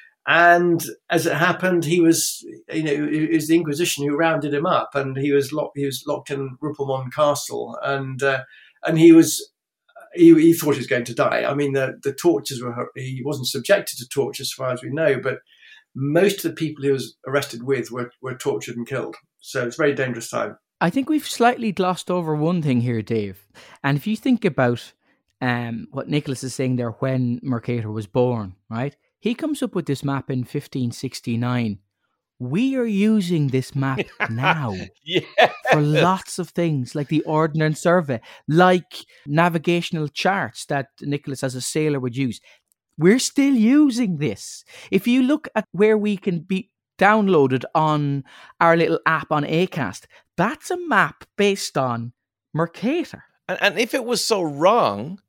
And as it happened, he was, you know, it was the Inquisition who rounded him up, and he was locked. He was locked in Ruppelmonde Castle, and uh, and he was, he, he thought he was going to die. I mean, the the tortures were. He wasn't subjected to torture, as far as we know, but most of the people he was arrested with were were tortured and killed. So it's a very dangerous time. I think we've slightly glossed over one thing here, Dave. And if you think about um, what Nicholas is saying there, when Mercator was born, right? He comes up with this map in fifteen sixty-nine. We are using this map now yes. for lots of things, like the Ordnance Survey, like navigational charts that Nicholas as a sailor would use. We're still using this. If you look at where we can be downloaded on our little app on Acast, that's a map based on Mercator. And, and if it was so wrong,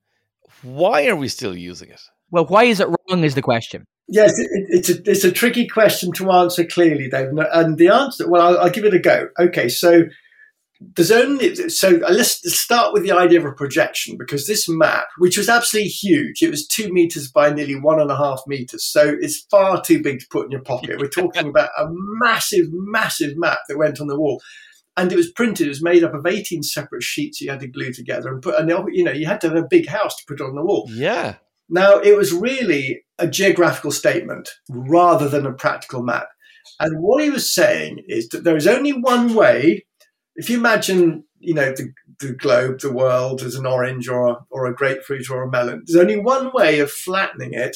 why are we still using it? Well, why is it wrong is the question. Yes, it, it's a it's a tricky question to answer clearly, Dave. And the answer, well, I'll, I'll give it a go. Okay, so there's only so let's start with the idea of a projection, because this map, which was absolutely huge, it was two meters by nearly one and a half meters, so it's far too big to put in your pocket. We're talking about a massive, massive map that went on the wall. And it was printed. It was made up of eighteen separate sheets you had to glue together and put. And you know, you had to have a big house to put it on the wall. Yeah. Now it was really a geographical statement rather than a practical map. And what he was saying is that there is only one way. If you imagine, you know, the, the globe, the world as an orange or a, or a grapefruit or a melon, there's only one way of flattening it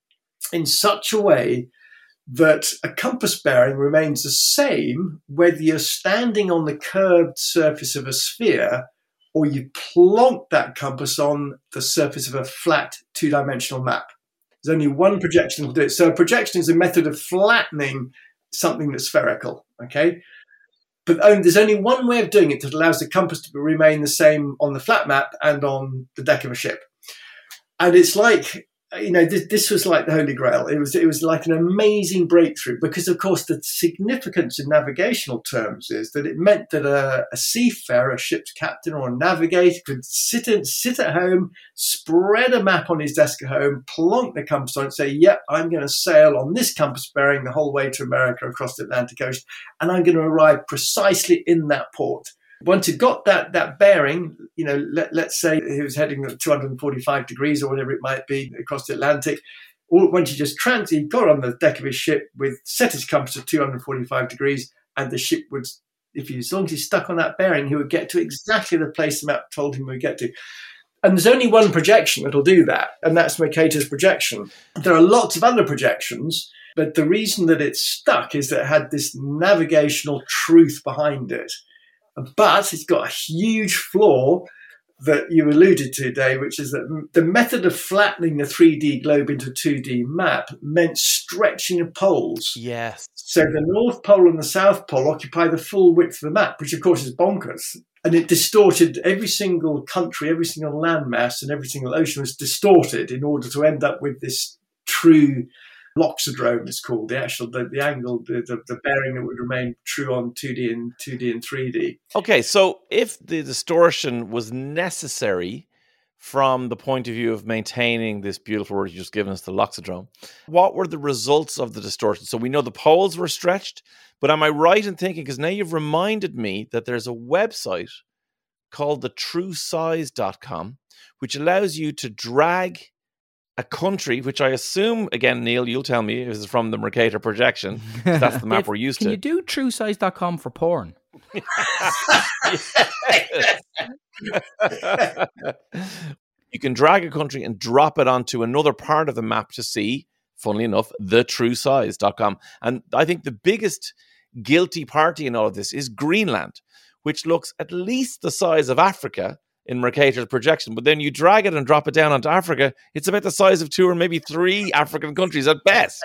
in such a way that a compass bearing remains the same whether you're standing on the curved surface of a sphere or you plonk that compass on the surface of a flat two-dimensional map. There's only one projection to do it. So a projection is a method of flattening something that's spherical, okay? But only, there's only one way of doing it that allows the compass to remain the same on the flat map and on the deck of a ship. And it's like, you know, this, this was like the Holy Grail. It was it was like an amazing breakthrough because, of course, the significance in navigational terms is that it meant that a, a seafarer, a ship's captain or a navigator could sit in, sit at home, spread a map on his desk at home, plonk the compass on it, say, yep, I'm going to sail on this compass bearing the whole way to America across the Atlantic Ocean, and I'm going to arrive precisely in that port. Once he got that that bearing, you know, let, let's say he was heading at two hundred forty-five degrees or whatever it might be across the Atlantic. Or once he just trans, he got on the deck of his ship with set his compass to two hundred forty-five degrees, and the ship would, if he as long as he stuck on that bearing, he would get to exactly the place the map told him he would get to. And there's only one projection that'll do that, and that's Mercator's projection. There are lots of other projections, but the reason that it stuck is that it had this navigational truth behind it. But it's got a huge flaw that you alluded to, Dave, which is that the method of flattening the three D globe into a two D map meant stretching the poles. Yes. So the North Pole and the South Pole occupy the full width of the map, which of course is bonkers. And it distorted every single country, every single landmass, and every single ocean was distorted in order to end up with this true loxodrome, it's called, the actual, the, the angle, the, the, the bearing that would remain true on two D and two D and three D. Okay, so if the distortion was necessary from the point of view of maintaining this beautiful word you just given us, the loxodrome, what were the results of the distortion? So we know the poles were stretched, but am I right in thinking, because now you've reminded me that there's a website called the true size dot com, which allows you to drag a country, which I assume, again, Neil, you'll tell me, is from the Mercator projection. That's the map we're used Can to. you do true size dot com for porn? You can drag a country and drop it onto another part of the map to see, funnily enough, the true size dot com. And I think the biggest guilty party in all of this is Greenland, which looks at least the size of Africa, in Mercator's projection. But then you drag it and drop it down onto Africa, it's about the size of two or maybe three African countries at best.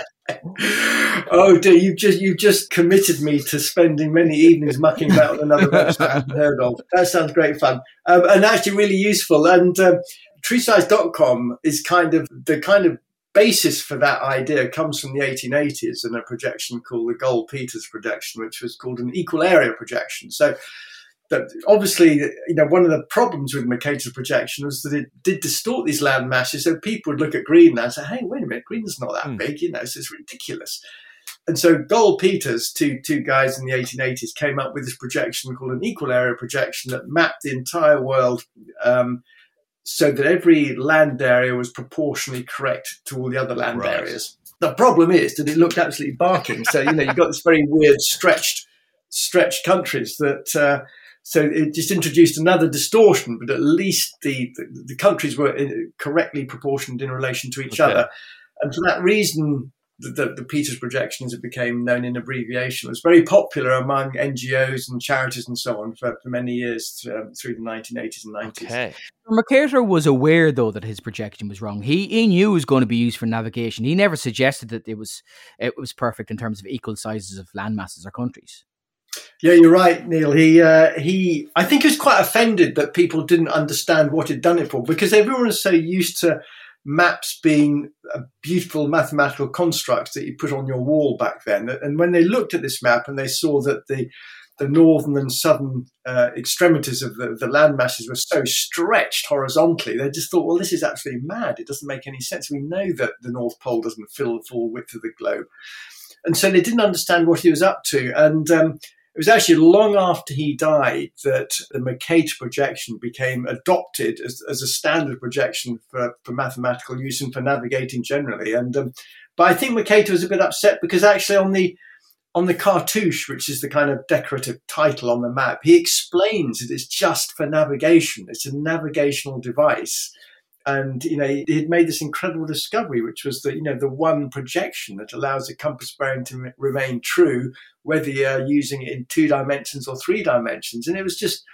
Oh dear, you've just you've just committed me to spending many evenings mucking about on another website I haven't heard of. That sounds great fun, um, and actually really useful. And um, true size dot com is kind of the kind of basis for that idea comes from the eighteen eighties and a projection called the Gold-Peters projection, which was called an equal area projection. So that obviously, you know, one of the problems with Mercator's projection was that it did distort these land masses. So people would look at Greenland and say, hey, wait a minute, Greenland's not that mm. big, you know, so it's ridiculous. And so Gold-Peters, two, two guys in the eighteen eighties, came up with this projection called an equal area projection that mapped the entire world um, so that every land area was proportionally correct to all the other land right. areas. The problem is that it looked absolutely barking. So, you know, you've got this very weird stretched, stretched countries that, uh, so it just introduced another distortion, but at least the, the, the countries were correctly proportioned in relation to each okay. other. And for that reason, the, the, the Peters projections, it became known in abbreviation, was very popular among N G Os and charities and so on for, for many years um, through the nineteen eighties and nineties. Okay. Mercator was aware, though, that his projection was wrong. He he knew it was going to be used for navigation. He never suggested that it was it was perfect in terms of equal sizes of land masses or countries. Yeah, you're right, Neil. He, uh, he, I think he was quite offended that people didn't understand what he'd done it for, because everyone was so used to maps being a beautiful mathematical construct that you put on your wall back then. And when they looked at this map and they saw that the the northern and southern uh, extremities of the, the land masses were so stretched horizontally, they just thought, well, this is absolutely mad. It doesn't make any sense. We know that the North Pole doesn't fill the full width of the globe. And so they didn't understand what he was up to. And um, it was actually long after he died that the Mercator projection became adopted as, as a standard projection for, for mathematical use and for navigating generally. And um, but I think Mercator was a bit upset because actually on the on the cartouche, which is the kind of decorative title on the map, he explains it is just for navigation. It's a navigational device. And, you know, he had made this incredible discovery, which was that, you know, the one projection that allows a compass bearing to m- remain true, whether you're using it in two dimensions or three dimensions. And it was just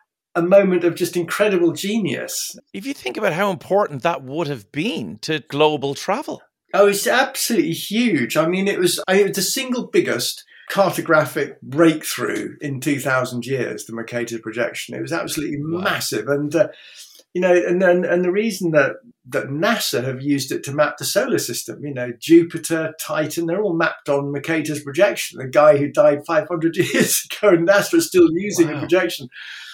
a moment of just incredible genius. If you think about how important that would have been to global travel. Oh, it's absolutely huge. I mean, it was, I, it was the single biggest cartographic breakthrough in two thousand years, the Mercator projection. It was absolutely wow. massive. And, uh, you know, and then and the reason that, that NASA have used it to map the solar system, you know, Jupiter, Titan, they're all mapped on Mercator's projection. The guy who died five hundred years ago, and NASA is still using wow. a projection.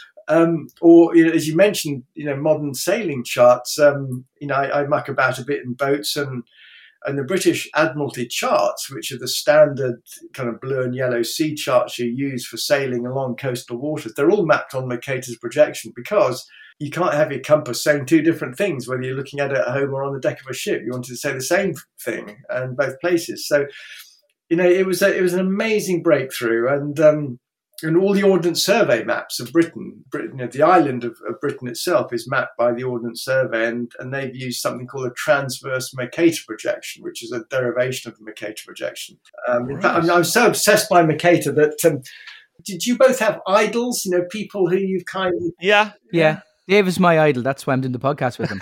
Um, or, you know, as you mentioned, you know, modern sailing charts. Um, you know, I, I muck about a bit in boats, and and the British Admiralty charts, which are the standard kind of blue and yellow sea charts you use for sailing along coastal waters, they're all mapped on Mercator's projection, because you can't have your compass saying two different things, whether you're looking at it at home or on the deck of a ship. You wanted to say the same thing in both places. So, you know, it was a, it was an amazing breakthrough. And um, and all the Ordnance Survey maps of Britain, Britain, you know, the island of, of Britain itself is mapped by the Ordnance Survey, and, and they've used something called a transverse Mercator projection, which is a derivation of the Mercator projection. Um, right. In fact, I'm, I'm so obsessed by Mercator that um, did you both have idols? You know, people who you've kind of yeah yeah. Dave is my idol. That's why I'm doing the podcast with him.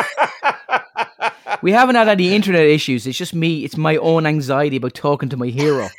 We haven't had any internet issues. It's just me. It's my own anxiety about talking to my hero.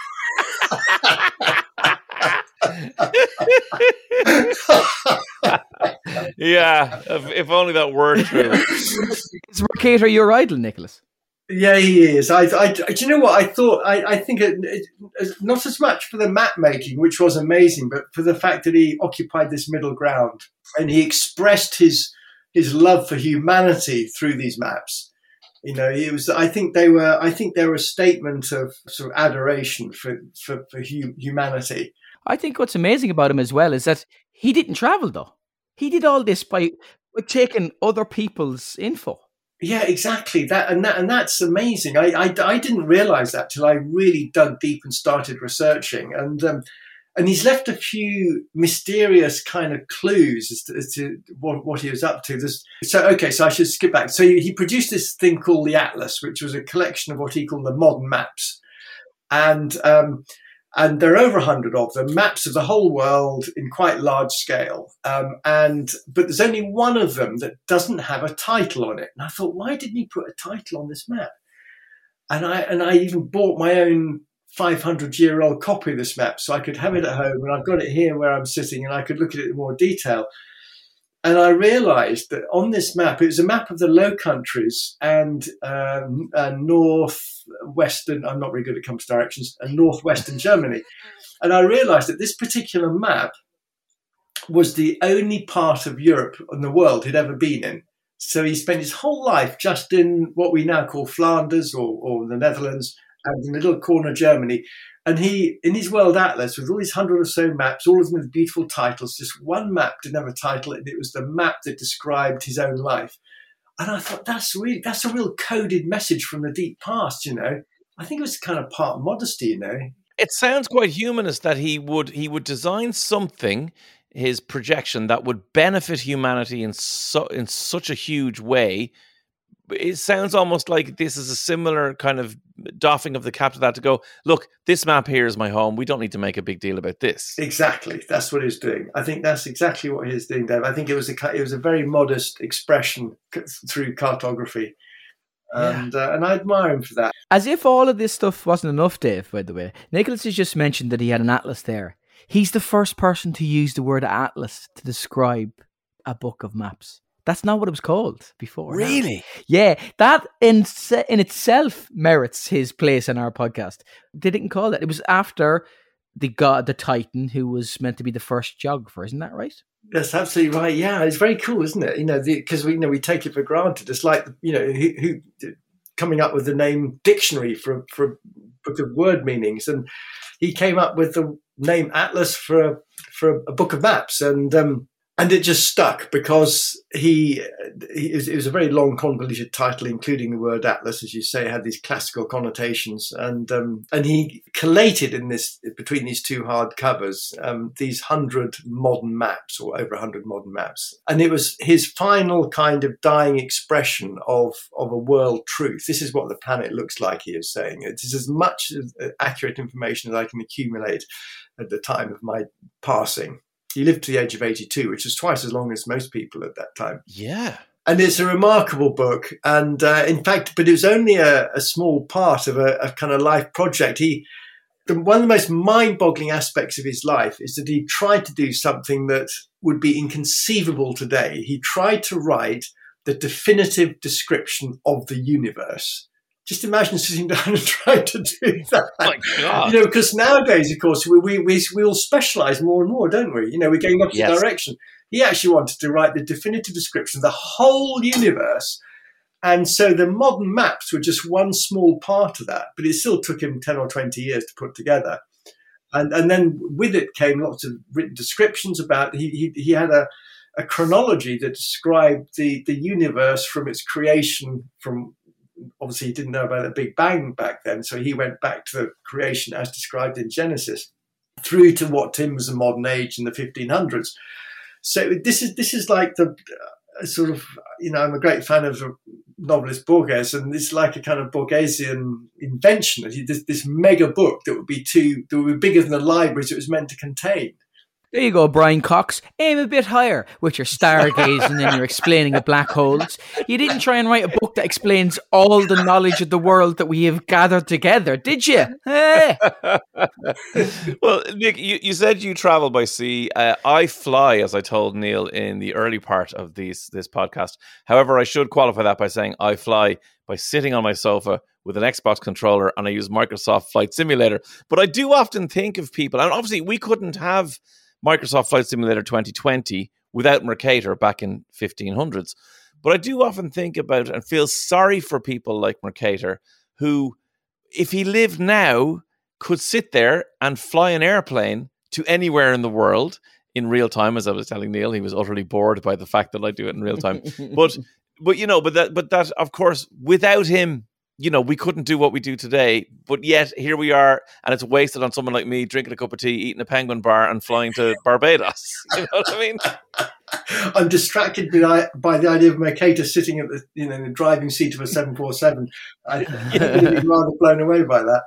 Yeah, if, if only that were true. Is Mercator your idol, Nicholas? Yeah, he is. I, I, do you know what? I thought, I, I think it, it, not as much for the map making, which was amazing, but for the fact that he occupied this middle ground and he expressed his his love for humanity through these maps. You know, it was. I think they were. I think they were a statement of sort of adoration for for, for hu- humanity. I think what's amazing about him as well is that he didn't travel, though. He did all this by, by taking other people's info. Yeah, exactly. That and that and that's amazing. I I, I didn't realize that till I really dug deep and started researching. And um, and he's left a few mysterious kind of clues as to, as to what, what he was up to. There's, so okay, so I should skip back. So he produced this thing called the Atlas, which was a collection of what he called the modern maps, and um, And there are over a hundred of them, maps of the whole world in quite large scale. Um, and but there's only one of them that doesn't have a title on it. And I thought, why didn't he put a title on this map? And I and I even bought my own five hundred year old copy of this map so I could have it at home. And I've got it here where I'm sitting, and I could look at it in more detail. And I realised that on this map, it was a map of the Low Countries and, um, and northwestern, I'm not very good at compass directions, and northwestern Germany. And I realised that this particular map was the only part of Europe and the world he'd ever been in. So he spent his whole life just in what we now call Flanders or, or the Netherlands and in a little corner of Germany. And he, in his World Atlas, with all these hundred or so maps, all of them with beautiful titles, just one map didn't have a title, and it was the map that described his own life. And I thought, that's really, that's a real coded message from the deep past, you know. I think it was kind of part modesty, you know. It sounds quite humanist that he would he would design something, his projection, that would benefit humanity in so in such a huge way. It sounds almost like this is a similar kind of doffing of the cap to that, to go, look, this map here is my home. We don't need to make a big deal about this. Exactly. That's what he's doing. I think that's exactly what he's doing, Dave. I think it was a, it was a very modest expression through cartography. And, yeah. uh, and I admire him for that. As if all of this stuff wasn't enough, Dave, by the way. Nicholas has just mentioned that he had an atlas there. He's the first person to use the word atlas to describe a book of maps. That's not what it was called before. Really? No. Yeah, that in in itself merits his place in our podcast. They didn't call it. It was after the god, the Titan, who was meant to be the first geographer. Isn't that right? That's absolutely right. Yeah, it's very cool, isn't it? You know, because we you know we take it for granted. It's like, you know, who, who coming up with the name dictionary for for a book of word meanings, and he came up with the name Atlas for a, for a book of maps, and. Um, And it just stuck because he, he it was a very long, convoluted title, including the word Atlas, as you say, it had these classical connotations, and um, and he collated in this between these two hard covers um, these hundred modern maps, or over a hundred modern maps, and it was his final kind of dying expression of of a world truth. This is what the planet looks like. He is saying it is as much accurate information as I can accumulate at the time of my passing. He lived to the age of eighty-two, which is twice as long as most people at that time. Yeah. And it's a remarkable book. And uh, in fact, but it was only a, a small part of a, a kind of life project. He, the, one of the most mind-boggling aspects of his life is that he tried to do something that would be inconceivable today. He tried to write the definitive description of the universe. Just imagine sitting down and trying to do that. Oh my God. You know, because nowadays, of course, we we we, we all specialise more and more, don't we? You know, we're going opposite Yes. direction. He actually wanted to write the definitive description of the whole universe. And so the modern maps were just one small part of that, but it still took him ten or twenty years to put together. And and then with it came lots of written descriptions about, he he, he had a, a chronology that described the, the universe from its creation from, obviously he didn't know about the Big Bang back then, so he went back to the creation as described in Genesis, through to what to him was the modern age in the fifteen hundreds. So this is this is like the uh, sort of, you know, I'm a great fan of the novelist Borges, and it's like a kind of Borgesian invention. This, this mega book that would be too, that would be bigger than the libraries it was meant to contain. There you go, Brian Cox. Aim a bit higher with your stargazing and your explaining of black holes. You didn't try and write a book that explains all the knowledge of the world that we have gathered together, did you? Eh. Well, Nick, you, you said you travel by sea. Uh, I fly, as I told Neil in the early part of these, this podcast. However, I should qualify that by saying I fly by sitting on my sofa with an Xbox controller, and I use Microsoft Flight Simulator. But I do often think of people, and obviously we couldn't have Microsoft Flight Simulator twenty twenty without Mercator back in fifteen hundreds. But I do often think about and feel sorry for people like Mercator, who, if he lived now, could sit there and fly an airplane to anywhere in the world in real time. As I was telling Neil, he was utterly bored by the fact that I do it in real time. but, but you know, but that, but that, of course, without him, you know, we couldn't do what we do today, but yet here we are, and it's wasted on someone like me drinking a cup of tea, eating a penguin bar, and flying to Barbados. You know what I mean? I'm distracted by, by the idea of Mercator sitting at the, you know, in the driving seat of a seven forty-seven. I'm yeah. really rather blown away by that.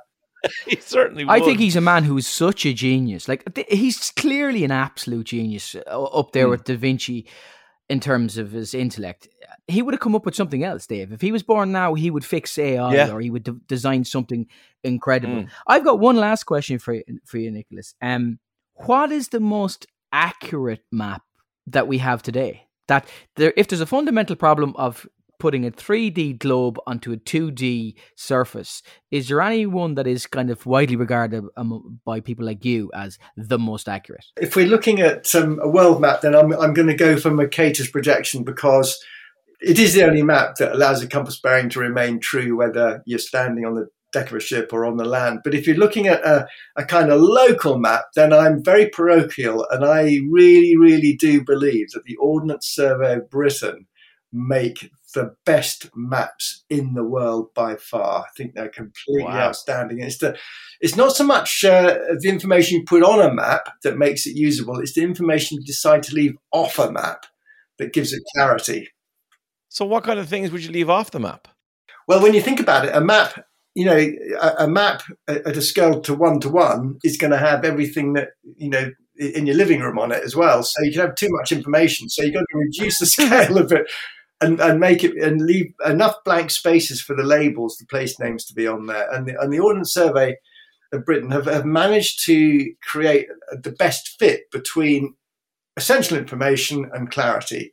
He certainly would. I think he's a man who is such a genius. Like, th- he's clearly an absolute genius uh, up there mm. with Da Vinci in terms of his intellect. He would have come up with something else, Dave. If he was born now, he would fix A I yeah. or he would de- design something incredible. Mm. I've got one last question for you, for you, Nicholas. Um, what is the most accurate map that we have today? That there, if there's a fundamental problem of putting a three D globe onto a two D surface, is there any one that is kind of widely regarded um, by people like you as the most accurate? If we're looking at um, a world map, then I'm, I'm going to go for Mercator's projection, because it is the only map that allows a compass bearing to remain true whether you're standing on the deck of a ship or on the land. But if you're looking at a, a kind of local map, then I'm very parochial, and I really, really do believe that the Ordnance Survey of Britain make the best maps in the world by far. I think they're completely wow. outstanding. It's the, it's not so much uh, the information you put on a map that makes it usable. It's the information you decide to leave off a map that gives it clarity. So what kind of things would you leave off the map? Well, when you think about it, a map, you know, a, a map at a scale to one to one is going to have everything that, you know, in your living room on it as well. So you can have too much information. So you've got to reduce the scale of it. And, and make it and leave enough blank spaces for the labels, the place names to be on there. And the, and the Ordnance Survey of Britain have, have managed to create the best fit between essential information and clarity.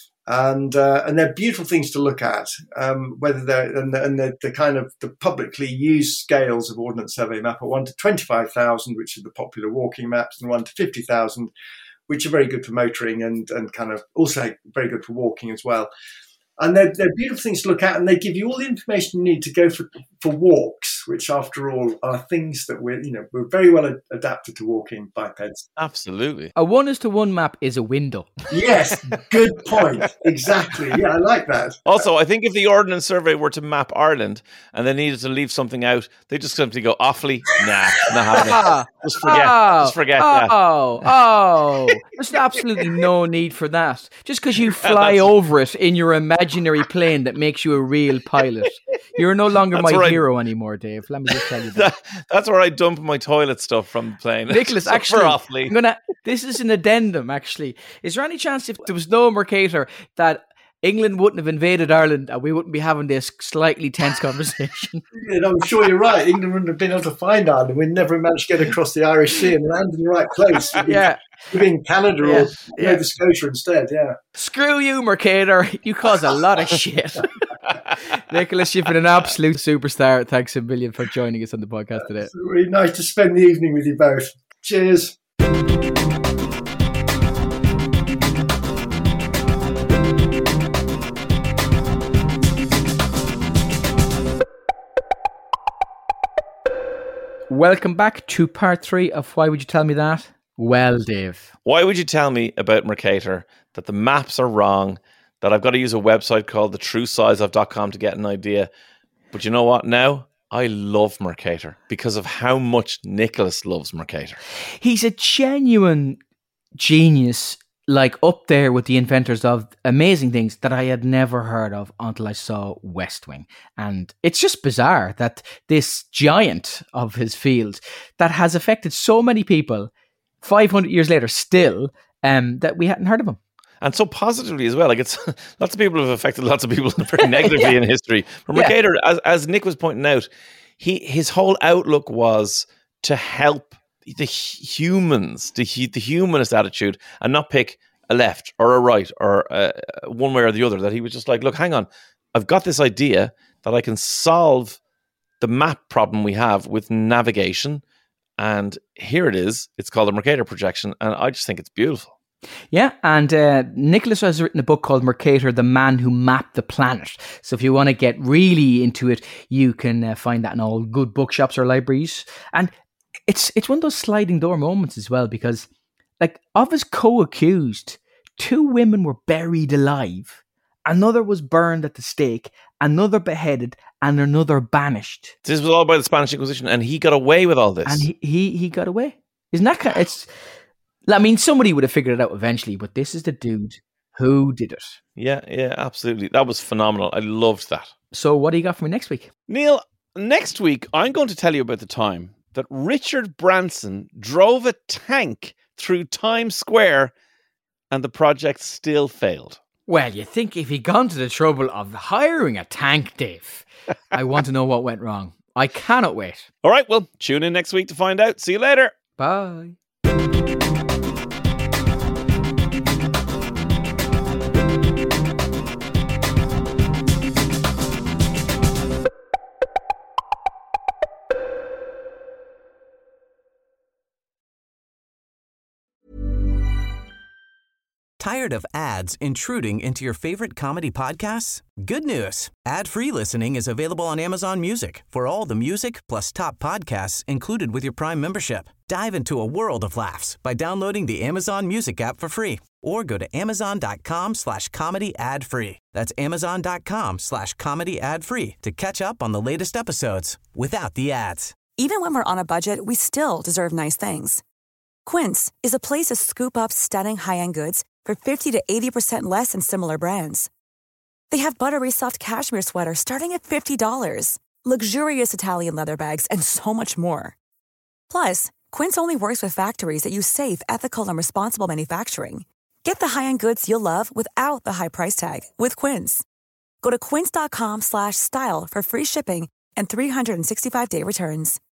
And uh, and they're beautiful things to look at, um, whether they're and, the, and the, the kind of the publicly used scales of Ordnance Survey map are one to twenty-five thousand, which are the popular walking maps, and one to fifty thousand, which are very good for motoring and, and kind of also very good for walking as well. And they're, they're beautiful things to look at, and they give you all the information you need to go for, for walks, which after all are things that we're, you know, we're very well ad- adapted to walking bipeds. Absolutely. A one is to one map is a window. Yes, good point. Exactly. Yeah, I like that. Also, I think if the Ordnance Survey were to map Ireland and they needed to leave something out, they just simply go, awfully, nah, not having it. Just forget. Oh, just forget oh, that. Oh, oh. There's absolutely no need for that. Just because you fly over it in your imagination imaginary plane that makes you a real pilot. You're no longer that's my I, hero anymore, Dave. Let me just tell you that. that that's where I dump my toilet stuff from the plane. Nicholas, actually, I'm gonna, this is an addendum, actually. Is there any chance if there was no Mercator that England wouldn't have invaded Ireland and we wouldn't be having this slightly tense conversation? Yeah, I'm sure you're right. England wouldn't have been able to find Ireland. We'd never managed to get across the Irish Sea and land in the right place. We'd yeah. be in Canada yeah. or yeah. Nova Scotia instead, yeah. Screw you, Mercator. You cause a lot of shit. Nicholas, you've been an absolute superstar. Thanks a million for joining us on the podcast today. It's really nice to spend the evening with you both. Cheers. Welcome back to part three of Why Would You Tell Me That? Well, Dave. Why would you tell me about Mercator that the maps are wrong, that I've got to use a website called the true size of dot com to get an idea? But you know what now? I love Mercator because of how much Nicholas loves Mercator. He's a genuine genius, like up there with the inventors of amazing things that I had never heard of until I saw West Wing. And it's just bizarre that this giant of his field that has affected so many people five hundred years later still, um, that we hadn't heard of him. And so positively as well. Like it's lots of people have affected lots of people very negatively yeah. in history. But Mercator, yeah. as, as Nick was pointing out, he his whole outlook was to help the humans, the, the humanist attitude, and not pick a left or a right or uh, one way or the other. That he was just like, look, hang on, I've got this idea that I can solve the map problem we have with navigation, and here it is. It's called the Mercator projection, and I just think it's beautiful. Yeah, and uh, Nicholas has written a book called Mercator, The Man Who Mapped the Planet. So if you want to get really into it, you can uh, find that in all good bookshops or libraries. And it's it's one of those sliding door moments as well, because like of his co-accused, two women were buried alive, another was burned at the stake, another beheaded, and another banished. This was all by the Spanish Inquisition, and he got away with all this. And he he, he got away. Isn't that kind of, it's... I mean, somebody would have figured it out eventually, but this is the dude who did it. Yeah, yeah, absolutely. That was phenomenal. I loved that. So what do you got for me next week? Neil, next week, I'm going to tell you about the time that Richard Branson drove a tank through Times Square and the project still failed. Well, you think if he'd gone to the trouble of hiring a tank, Dave, I want to know what went wrong. I cannot wait. All right, well, tune in next week to find out. See you later. Bye. Tired of ads intruding into your favorite comedy podcasts? Good news. Ad-free listening is available on Amazon Music for all the music plus top podcasts included with your Prime membership. Dive into a world of laughs by downloading the Amazon Music app for free or go to amazon.com slash comedy ad free. That's amazon.com slash comedy ad free to catch up on the latest episodes without the ads. Even when we're on a budget, we still deserve nice things. Quince is a place to scoop up stunning high-end goods for fifty to eighty percent less than similar brands. They have buttery soft cashmere sweaters starting at fifty dollars, luxurious Italian leather bags, and so much more. Plus, Quince only works with factories that use safe, ethical, and responsible manufacturing. Get the high-end goods you'll love without the high price tag with Quince. Go to quince.com slash style for free shipping and three sixty-five day returns.